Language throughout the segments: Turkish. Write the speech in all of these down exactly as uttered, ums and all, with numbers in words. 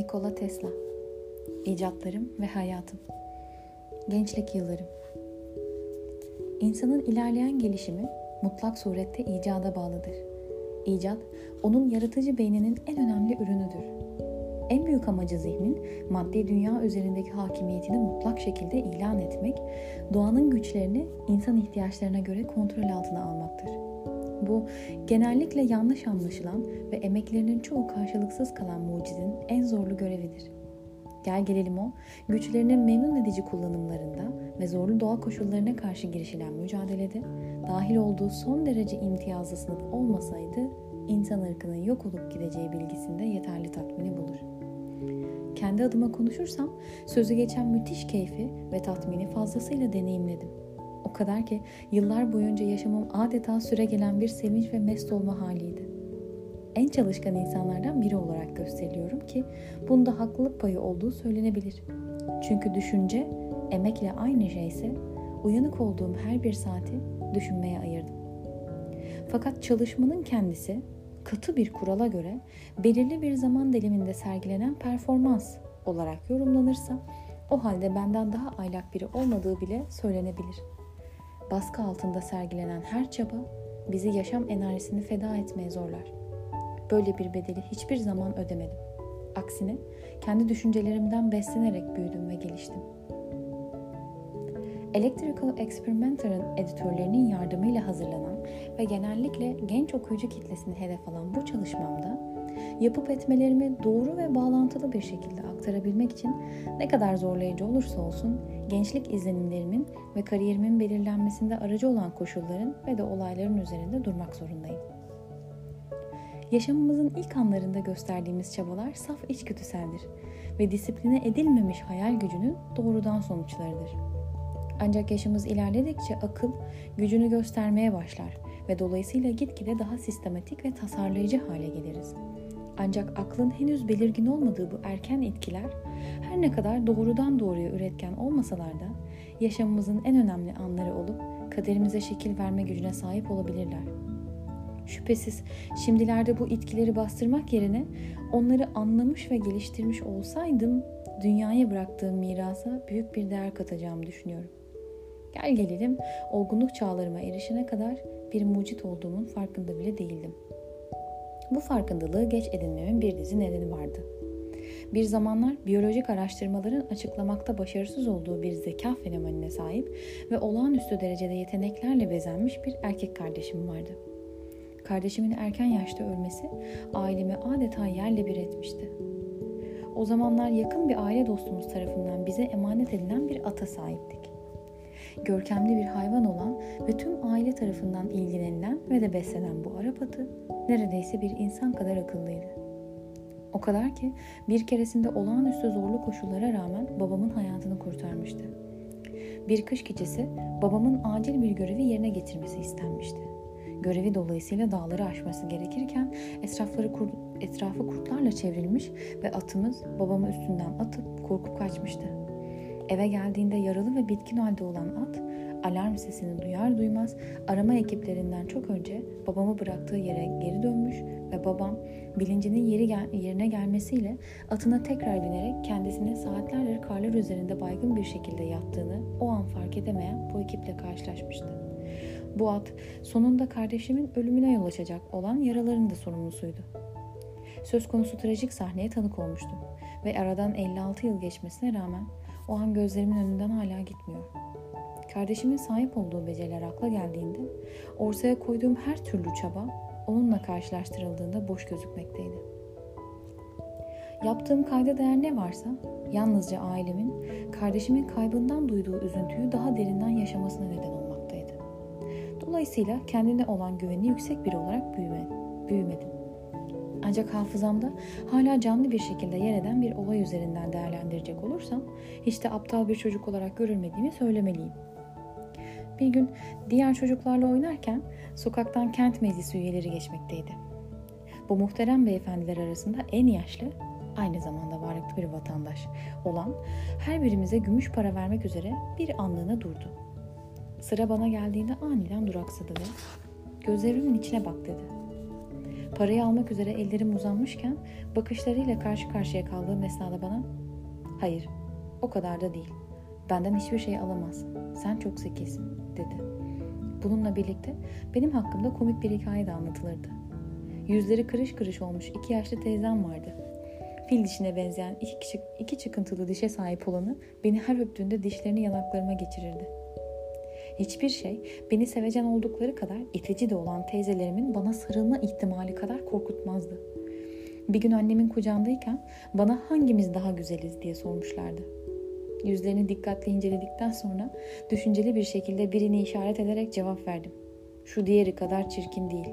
Nikola Tesla. İcatlarım ve hayatım. Gençlik yıllarım. İnsanın ilerleyen gelişimi mutlak surette icada bağlıdır. İcat, onun yaratıcı beyninin en önemli ürünüdür. En büyük amacı zihnin maddi dünya üzerindeki hakimiyetini mutlak şekilde ilan etmek, doğanın güçlerini insan ihtiyaçlarına göre kontrol altına almaktır. Bu, genellikle yanlış anlaşılan ve emeklerinin çoğu karşılıksız kalan mucidin en zorlu görevidir. Gel gelelim o, güçlerinin memnun edici kullanımlarında ve zorlu doğa koşullarına karşı girişilen mücadelede dahil olduğu son derece imtiyazlı sınıf olmasaydı, insan ırkının yok olup gideceği bilgisinde yeterli tatmini bulur. Kendi adıma konuşursam, sözü geçen müthiş keyfi ve tatmini fazlasıyla deneyimledim. O kadar ki yıllar boyunca yaşamım adeta süregelen bir sevinç ve mest olma haliydi. En çalışkan insanlardan biri olarak gösteriliyorum ki bunda haklılık payı olduğu söylenebilir. Çünkü düşünce, emekle aynı şeyse uyanık olduğum her bir saati düşünmeye ayırdım. Fakat çalışmanın kendisi katı bir kurala göre belirli bir zaman diliminde sergilenen performans olarak yorumlanırsa o halde benden daha aylak biri olmadığı bile söylenebilir. Baskı altında sergilenen her çaba bizi yaşam enerjisini feda etmeye zorlar. Böyle bir bedeli hiçbir zaman ödemedim. Aksine kendi düşüncelerimden beslenerek büyüdüm ve geliştim. Electrical Experimental'ın editörlerinin yardımıyla hazırlanan ve genellikle genç okuyucu kitlesini hedef alan bu çalışmamda yapıp etmelerimi doğru ve bağlantılı bir şekilde aktarabilmek için ne kadar zorlayıcı olursa olsun gençlik izlenimlerimin ve kariyerimin belirlenmesinde aracı olan koşulların ve de olayların üzerinde durmak zorundayım. Yaşamımızın ilk anlarında gösterdiğimiz çabalar saf içgüdüseldir ve disipline edilmemiş hayal gücünün doğrudan sonuçlarıdır. Ancak yaşımız ilerledikçe akıl gücünü göstermeye başlar ve dolayısıyla gitgide daha sistematik ve tasarlayıcı hale geliriz. Ancak aklın henüz belirgin olmadığı bu erken etkiler her ne kadar doğrudan doğruya üretken olmasalar da yaşamımızın en önemli anları olup kaderimize şekil verme gücüne sahip olabilirler. Şüphesiz şimdilerde bu itkileri bastırmak yerine onları anlamış ve geliştirmiş olsaydım dünyaya bıraktığım mirasa büyük bir değer katacağımı düşünüyorum. Gel gelelim olgunluk çağlarıma erişene kadar bir mucit olduğumun farkında bile değildim. Bu farkındalığı geç edinmemin bir dizi nedeni vardı. Bir zamanlar biyolojik araştırmaların açıklamakta başarısız olduğu bir zeka fenomenine sahip ve olağanüstü derecede yeteneklerle bezenmiş bir erkek kardeşim vardı. Kardeşimin erken yaşta ölmesi ailemi adeta yerle bir etmişti. O zamanlar yakın bir aile dostumuz tarafından bize emanet edilen bir ata sahiptik. Görkemli bir hayvan olan ve tüm aile tarafından ilgilenilen ve de beslenen bu Arap atı neredeyse bir insan kadar akıllıydı. O kadar ki bir keresinde olağanüstü zorlu koşullara rağmen babamın hayatını kurtarmıştı. Bir kış gecesi babamın acil bir görevi yerine getirmesi istenmişti. Görevi dolayısıyla dağları aşması gerekirken etrafları kur, etrafı kurtlarla çevrilmiş ve atımız babamı üstünden atıp korkup kaçmıştı. Eve geldiğinde yaralı ve bitkin halde olan at, alarm sesini duyar duymaz arama ekiplerinden çok önce babamı bıraktığı yere geri dönmüş ve babam bilincinin yeri gel- yerine gelmesiyle atına tekrar binerek kendisinin saatlerdir karlar üzerinde baygın bir şekilde yattığını o an fark edemeyen bu ekiple karşılaşmıştı. Bu at sonunda kardeşimin ölümüne yol açacak olan yaraların da sorumlusuydu. Söz konusu trajik sahneye tanık olmuştum ve aradan elli altı yıl geçmesine rağmen o an gözlerimin önünden hala gitmiyor. Kardeşimin sahip olduğu beceriler akla geldiğinde ortaya koyduğum her türlü çaba onunla karşılaştırıldığında boş gözükmekteydi. Yaptığım kayda değer ne varsa yalnızca ailemin kardeşimin kaybından duyduğu üzüntüyü daha derinden yaşamasına neden olmaktaydı. Dolayısıyla kendine olan güveni yüksek biri olarak büyümedim. Ancak hafızamda hala canlı bir şekilde yer eden bir olay üzerinden değerlendirecek olursam hiç de aptal bir çocuk olarak görülmediğimi söylemeliyim. Bir gün diğer çocuklarla oynarken sokaktan kent meclisi üyeleri geçmekteydi. Bu muhterem beyefendiler arasında en yaşlı, aynı zamanda varlıklı bir vatandaş olan her birimize gümüş para vermek üzere bir anlığına durdu. Sıra bana geldiğinde aniden duraksadı ve "Gözlerimin içine bak" dedi. Parayı almak üzere ellerim uzanmışken bakışlarıyla karşı karşıya kaldığım esnada bana "Hayır, o kadar da değil. Benden hiçbir şey alamazsın. Sen çok zekisin," dedi. Bununla birlikte benim hakkımda komik bir hikaye de anlatılırdı. Yüzleri kırış kırış olmuş iki yaşlı teyzem vardı. Fil dişine benzeyen iki, iki, iki çıkıntılı dişe sahip olanı beni her öptüğünde dişlerini yanaklarıma geçirirdi. Hiçbir şey beni sevecen oldukları kadar itici de olan teyzelerimin bana sarılma ihtimali kadar korkutmazdı. Bir gün annemin kucağındayken bana hangimiz daha güzeliz diye sormuşlardı. Yüzlerini dikkatle inceledikten sonra düşünceli bir şekilde birini işaret ederek cevap verdim. Şu diğeri kadar çirkin değil.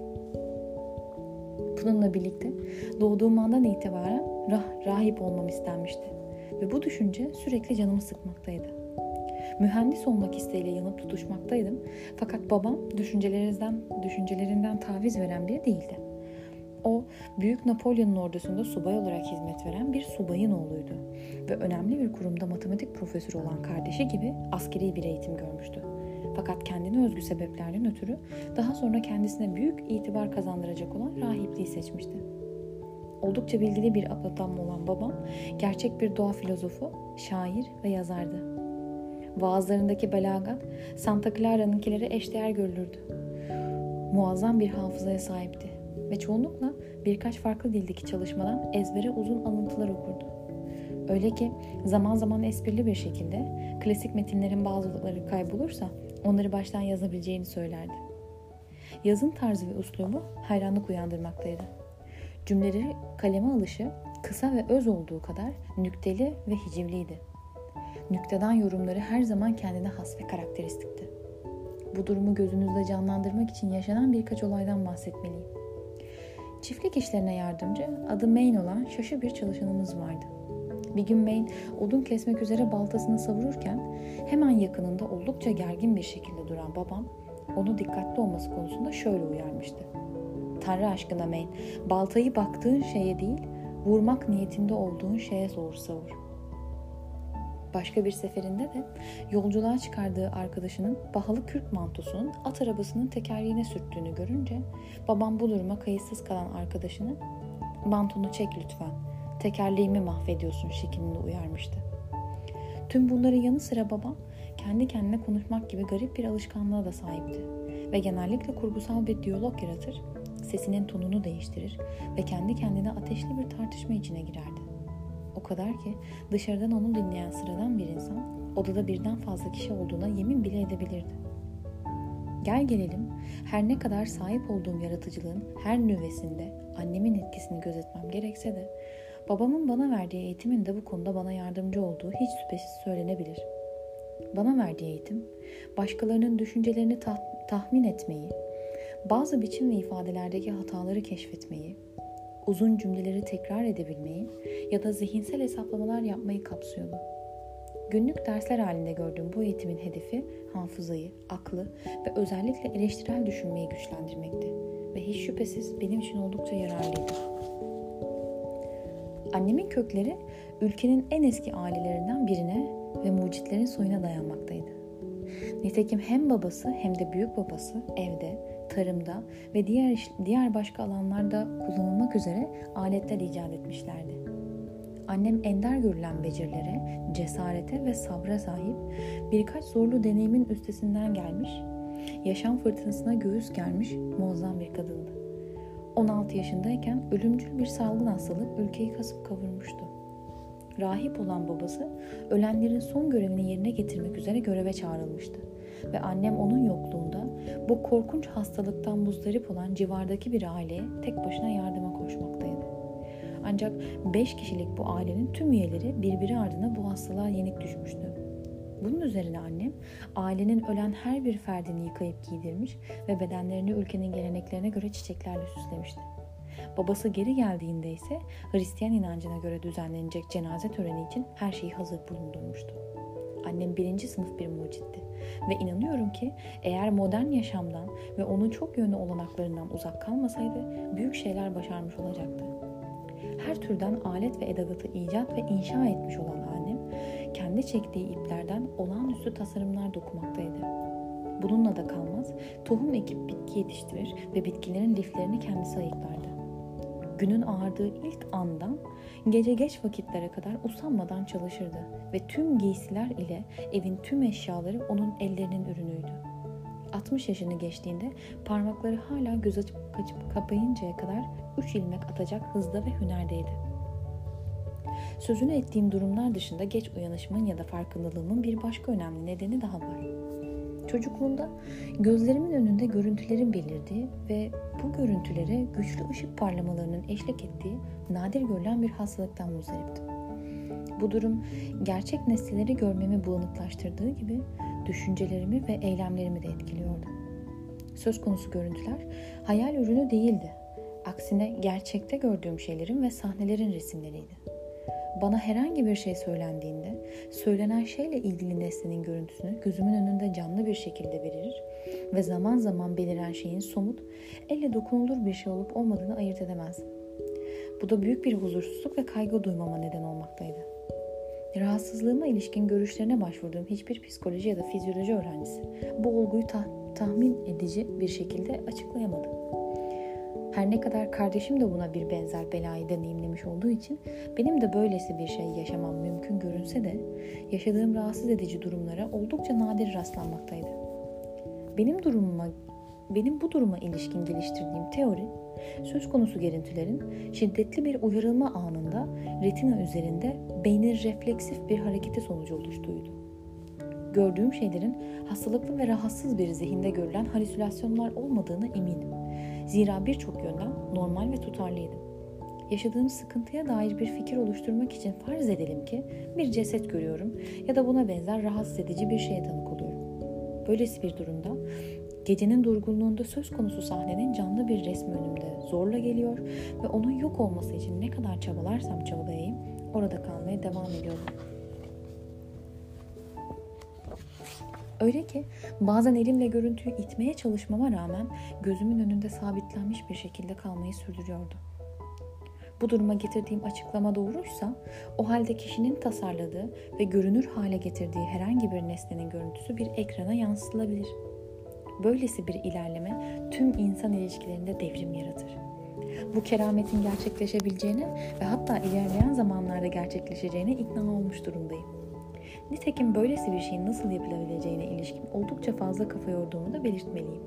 Bununla birlikte doğduğum andan itibaren rah, rahip olmam istenmişti. Ve bu düşünce sürekli canımı sıkmaktaydı. Mühendis olmak isteğiyle yanıp tutuşmaktaydım. Fakat babam düşüncelerinden, düşüncelerinden taviz veren biri değildi. O, Büyük Napolyon'un ordusunda subay olarak hizmet veren bir subayın oğluydu. Ve önemli bir kurumda matematik profesörü olan kardeşi gibi askeri bir eğitim görmüştü. Fakat kendine özgü sebeplerden ötürü daha sonra kendisine büyük itibar kazandıracak olan rahipliği seçmişti. Oldukça bilgili bir adam olan babam, gerçek bir doğa filozofu, şair ve yazardı. Vaazlarındaki belagat, Santa Clara'nınkilere eşdeğer görülürdü. Muazzam bir hafızaya sahipti ve çoğunlukla birkaç farklı dildeki çalışmadan ezbere uzun alıntılar okurdu. Öyle ki zaman zaman esprili bir şekilde klasik metinlerin bazıları kaybolursa onları baştan yazabileceğini söylerdi. Yazın tarzı ve üslubu hayranlık uyandırmaktaydı. Cümleleri kaleme alışı kısa ve öz olduğu kadar nükteli ve hicivliydi. Nükteden yorumları her zaman kendine has ve karakteristikti. Bu durumu gözünüzde canlandırmak için yaşanan birkaç olaydan bahsetmeliyim. Çiftlik işlerine yardımcı, adı Maine olan şaşı bir çalışanımız vardı. Bir gün Maine odun kesmek üzere baltasını savururken hemen yakınında oldukça gergin bir şekilde duran babam onu dikkatli olması konusunda şöyle uyarmıştı. "Tanrı aşkına Maine, baltayı baktığın şeye değil, vurmak niyetinde olduğun şeye doğru savur." Başka bir seferinde de yolculuğa çıkardığı arkadaşının pahalı kürk mantosunun at arabasının tekerleğine sürttüğünü görünce babam bu duruma kayıtsız kalan arkadaşını "Mantonu çek lütfen, tekerleğimi mahvediyorsun" şeklinde uyarmıştı. Tüm bunların yanı sıra babam kendi kendine konuşmak gibi garip bir alışkanlığa da sahipti ve genellikle kurgusal bir diyalog yaratır, sesinin tonunu değiştirir ve kendi kendine ateşli bir tartışma içine girerdi. O kadar ki dışarıdan onu dinleyen sıradan bir insan odada birden fazla kişi olduğuna yemin bile edebilirdi. Gel gelelim, her ne kadar sahip olduğum yaratıcılığın her nüvesinde annemin etkisini gözetmem gerekse de babamın bana verdiği eğitimin de bu konuda bana yardımcı olduğu hiç şüphesiz söylenebilir. Bana verdiği eğitim, başkalarının düşüncelerini tah- tahmin etmeyi, bazı biçim ve ifadelerdeki hataları keşfetmeyi, uzun cümleleri tekrar edebilmeyi ya da zihinsel hesaplamalar yapmayı kapsıyordu. Günlük dersler halinde gördüğüm bu eğitimin hedefi hafızayı, aklı ve özellikle eleştirel düşünmeyi güçlendirmekti ve hiç şüphesiz benim için oldukça yararlıydı. Annemin kökleri ülkenin en eski ailelerinden birine ve mucitlerin soyuna dayanmaktaydı. Nitekim hem babası hem de büyük babası evde, tarımda ve diğer iş, diğer başka alanlarda kullanılmak üzere aletler icat etmişlerdi. Annem ender görülen becerilere, cesarete ve sabra sahip, birkaç zorlu deneyimin üstesinden gelmiş, yaşam fırtınasına göğüs germiş muazzam bir kadındı. on altı yaşındayken ölümcül bir salgın hastalık ülkeyi kasıp kavurmuştu. Rahip olan babası ölenlerin son görevini yerine getirmek üzere göreve çağrılmıştı ve annem onun yokluğunda bu korkunç hastalıktan muzdarip olan civardaki bir aileye tek başına yardıma koşmaktaydı. Ancak beş kişilik bu ailenin tüm üyeleri birbiri ardına bu hastalığa yenik düşmüştü. Bunun üzerine annem ailenin ölen her bir ferdini yıkayıp giydirmiş ve bedenlerini ülkenin geleneklerine göre çiçeklerle süslemişti. Babası geri geldiğinde ise Hristiyan inancına göre düzenlenecek cenaze töreni için her şeyi hazır bulundurmuştu. Annem birinci sınıf bir mucitti ve inanıyorum ki eğer modern yaşamdan ve onun çok yönlü olanaklarından uzak kalmasaydı büyük şeyler başarmış olacaktı. Her türden alet ve edevatı icat ve inşa etmiş olan annem, kendi çektiği iplerden olağanüstü tasarımlar dokumaktaydı. Bununla da kalmaz, tohum ekip bitki yetiştirir ve bitkilerin liflerini kendisi ayıklardı. Günün ağardığı ilk andan gece geç vakitlere kadar usanmadan çalışırdı ve tüm giysiler ile evin tüm eşyaları onun ellerinin ürünüydü. altmış yaşını geçtiğinde parmakları hala göz açıp kaçıp kapayıncaya kadar üç ilmek atacak hızda ve hünerdeydi. Sözünü ettiğim durumlar dışında geç uyanışımın ya da farkındalığımın bir başka önemli nedeni daha var. Çocukluğumda gözlerimin önünde görüntülerin belirdiği ve bu görüntülere güçlü ışık parlamalarının eşlik ettiği nadir görülen bir hastalıktan muzdariptim. Bu durum gerçek nesneleri görmemi bulanıklaştırdığı gibi düşüncelerimi ve eylemlerimi de etkiliyordu. Söz konusu görüntüler hayal ürünü değildi. Aksine gerçekte gördüğüm şeylerin ve sahnelerin resimleriydi. Bana herhangi bir şey söylendiğinde, söylenen şeyle ilgili nesnenin görüntüsünü gözümün önünde canlı bir şekilde verir ve zaman zaman beliren şeyin somut, elle dokunulur bir şey olup olmadığını ayırt edemezdim. Bu da büyük bir huzursuzluk ve kaygı duymama neden olmaktaydı. Rahatsızlığıma ilişkin görüşlerine başvurduğum hiçbir psikoloji ya da fizyoloji öğrencisi bu olguyu tah- tahmin edici bir şekilde açıklayamadı. Her ne kadar kardeşim de buna bir benzer belayı deneyimlemiş olduğu için benim de böylesi bir şey yaşamam mümkün görünse de yaşadığım rahatsız edici durumlara oldukça nadir rastlanmaktaydı. Benim durumuma, benim bu duruma ilişkin geliştirdiğim teori, söz konusu görüntülerin şiddetli bir uyarılma anında retina üzerinde beynin refleksif bir hareketi sonucu oluştuğuydu. Gördüğüm şeylerin hastalıklı ve rahatsız bir zihinde görülen halüsinasyonlar olmadığına eminim. Zira birçok yönden normal ve tutarlıydım. Yaşadığım sıkıntıya dair bir fikir oluşturmak için farz edelim ki bir ceset görüyorum ya da buna benzer rahatsız edici bir şeye tanık oluyorum. Böylesi bir durumda gecenin durgunluğunda söz konusu sahnenin canlı bir resmi önümde zorla geliyor ve onun yok olması için ne kadar çabalarsam çabalayayım orada kalmaya devam ediyorum. Öyle ki bazen elimle görüntüyü itmeye çalışmama rağmen gözümün önünde sabitlenmiş bir şekilde kalmayı sürdürüyordu. Bu duruma getirdiğim açıklama doğruysa, o halde kişinin tasarladığı ve görünür hale getirdiği herhangi bir nesnenin görüntüsü bir ekrana yansıtılabilir. Böylesi bir ilerleme tüm insan ilişkilerinde devrim yaratır. Bu kerametin gerçekleşebileceğine ve hatta ilerleyen zamanlarda gerçekleşeceğine ikna olmuş durumdayım. Nitekim böylesi bir şeyin nasıl yapılabileceğine ilişkin oldukça fazla kafa yorduğumu da belirtmeliyim.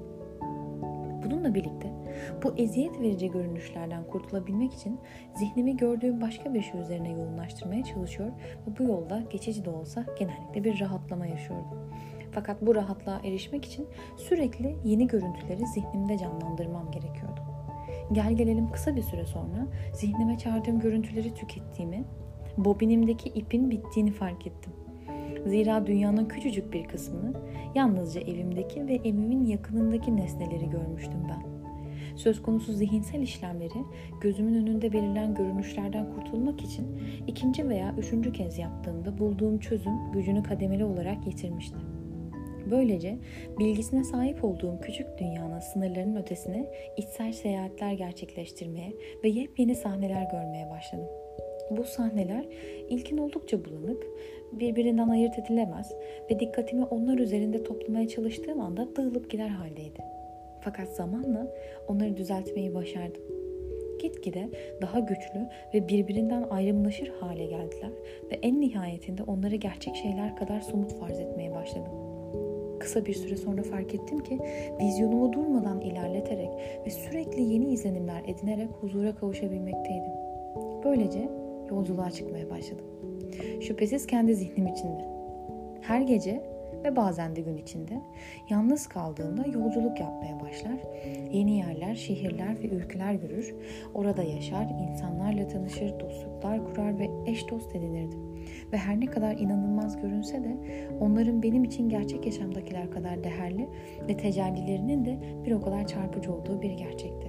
Bununla birlikte bu eziyet verici görünüşlerden kurtulabilmek için zihnimi gördüğüm başka bir şey üzerine yoğunlaştırmaya çalışıyor ve bu yolda geçici de olsa genellikle bir rahatlama yaşıyordum. Fakat bu rahatlığa erişmek için sürekli yeni görüntüleri zihnimde canlandırmam gerekiyordu. Gel gelelim kısa bir süre sonra zihnime çağırdığım görüntüleri tükettiğimi, bobinimdeki ipin bittiğini fark ettim. Zira dünyanın küçücük bir kısmını yalnızca evimdeki ve evimin yakınındaki nesneleri görmüştüm ben. Söz konusu zihinsel işlemleri gözümün önünde belirlen görünüşlerden kurtulmak için ikinci veya üçüncü kez yaptığımda bulduğum çözüm gücünü kademeli olarak yitirmişti. Böylece bilgisine sahip olduğum küçük dünyanın sınırlarının ötesine içsel seyahatler gerçekleştirmeye ve yepyeni sahneler görmeye başladım. Bu sahneler ilkin oldukça bulanık, birbirinden ayırt edilemez ve dikkatimi onlar üzerinde toplamaya çalıştığım anda dağılıp gider haldeydi. Fakat zamanla onları düzeltmeyi başardım. Gitgide daha güçlü ve birbirinden ayrımlaşır hale geldiler ve en nihayetinde onları gerçek şeyler kadar somut farz etmeye başladım. Kısa bir süre sonra fark ettim ki vizyonumu durmadan ilerleterek ve sürekli yeni izlenimler edinerek huzura kavuşabilmekteydim. Böylece yolculuğa çıkmaya başladım. Şüphesiz kendi zihnim içinde. Her gece ve bazen de gün içinde yalnız kaldığımda yolculuk yapmaya başlar, yeni yerler, şehirler ve ülkeler görür, orada yaşar, insanlarla tanışır, dostluklar kurar ve eş dost edinirdim. Ve her ne kadar inanılmaz görünse de onların benim için gerçek yaşamdakiler kadar değerli ve tecellilerinin de bir o kadar çarpıcı olduğu bir gerçekti.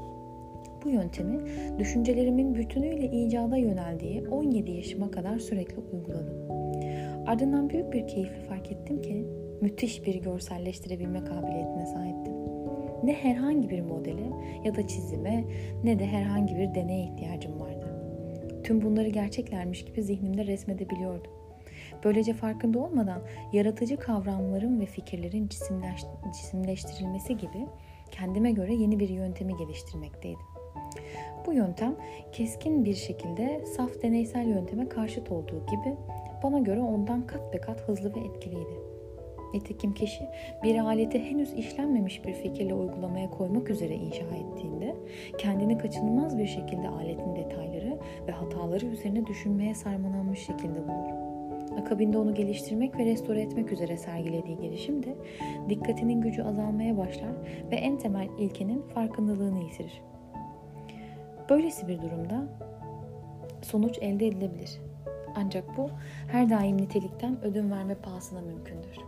Bu yöntemi düşüncelerimin bütünüyle icada yöneldiği on yedi yaşıma kadar sürekli uyguladım. Ardından büyük bir keyifle fark ettim ki müthiş bir görselleştirebilme kabiliyetine sahiptim. Ne herhangi bir modele ya da çizime ne de herhangi bir deneye ihtiyacım vardı. Tüm bunları gerçeklermiş gibi zihnimde resmedebiliyordum. Böylece farkında olmadan yaratıcı kavramların ve fikirlerin cisimleş, cisimleştirilmesi gibi kendime göre yeni bir yöntemi geliştirmekteydim. Bu yöntem keskin bir şekilde saf deneysel yönteme karşıt olduğu gibi bana göre ondan kat be kat hızlı ve etkiliydi. Nitekim kişi bir aleti henüz işlenmemiş bir fikirle uygulamaya koymak üzere inşa ettiğinde kendini kaçınılmaz bir şekilde aletin detayları ve hataları üzerine düşünmeye sarmalanmış şekilde bulur. Akabinde onu geliştirmek ve restore etmek üzere sergilediği gelişim de dikkatinin gücü azalmaya başlar ve en temel ilkenin farkındalığını yitirir. Böylesi bir durumda sonuç elde edilebilir. Ancak bu her daim nitelikten ödün verme pahasına mümkündür.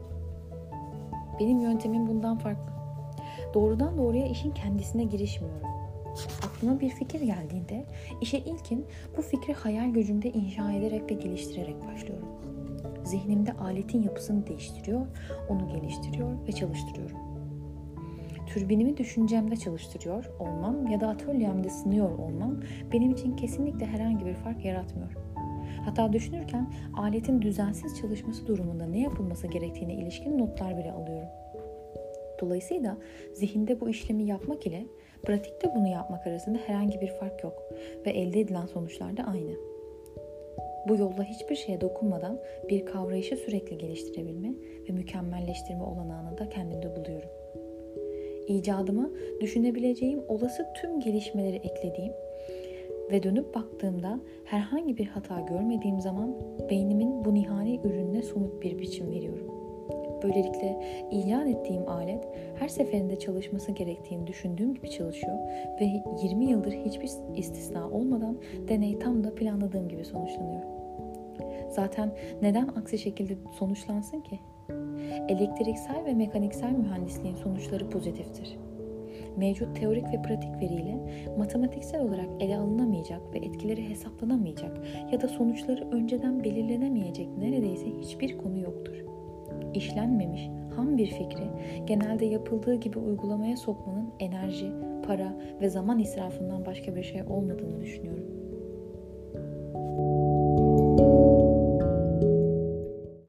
Benim yöntemim bundan farklı. Doğrudan doğruya işin kendisine girişmiyorum. Aklıma bir fikir geldiğinde işe ilkin bu fikri hayal gücümde inşa ederek ve geliştirerek başlıyorum. Zihnimde aletin yapısını değiştiriyor, onu geliştiriyor ve çalıştırıyorum. Türbinimi düşüncemde çalıştırıyor olmam ya da atölyemde sınıyor olmam benim için kesinlikle herhangi bir fark yaratmıyor. Hatta düşünürken aletin düzensiz çalışması durumunda ne yapılması gerektiğine ilişkin notlar bile alıyorum. Dolayısıyla zihinde bu işlemi yapmak ile pratikte bunu yapmak arasında herhangi bir fark yok ve elde edilen sonuçlar da aynı. Bu yolla hiçbir şeye dokunmadan bir kavrayışı sürekli geliştirebilme ve mükemmelleştirme olanağını da kendimde buluyorum. İcadıma düşünebileceğim olası tüm gelişmeleri eklediğim ve dönüp baktığımda herhangi bir hata görmediğim zaman beynimin bu nihai ürününe somut bir biçim veriyorum. Böylelikle icat ettiğim alet her seferinde çalışması gerektiğini düşündüğüm gibi çalışıyor ve yirmi yıldır hiçbir istisna olmadan deney tam da planladığım gibi sonuçlanıyor. Zaten neden aksi şekilde sonuçlansın ki? Elektriksel ve mekaniksel mühendisliğin sonuçları pozitiftir. Mevcut teorik ve pratik veriyle matematiksel olarak ele alınamayacak ve etkileri hesaplanamayacak ya da sonuçları önceden belirlenemeyecek neredeyse hiçbir konu yoktur. İşlenmemiş, ham bir fikri genelde yapıldığı gibi uygulamaya sokmanın enerji, para ve zaman israfından başka bir şey olmadığını düşünüyorum.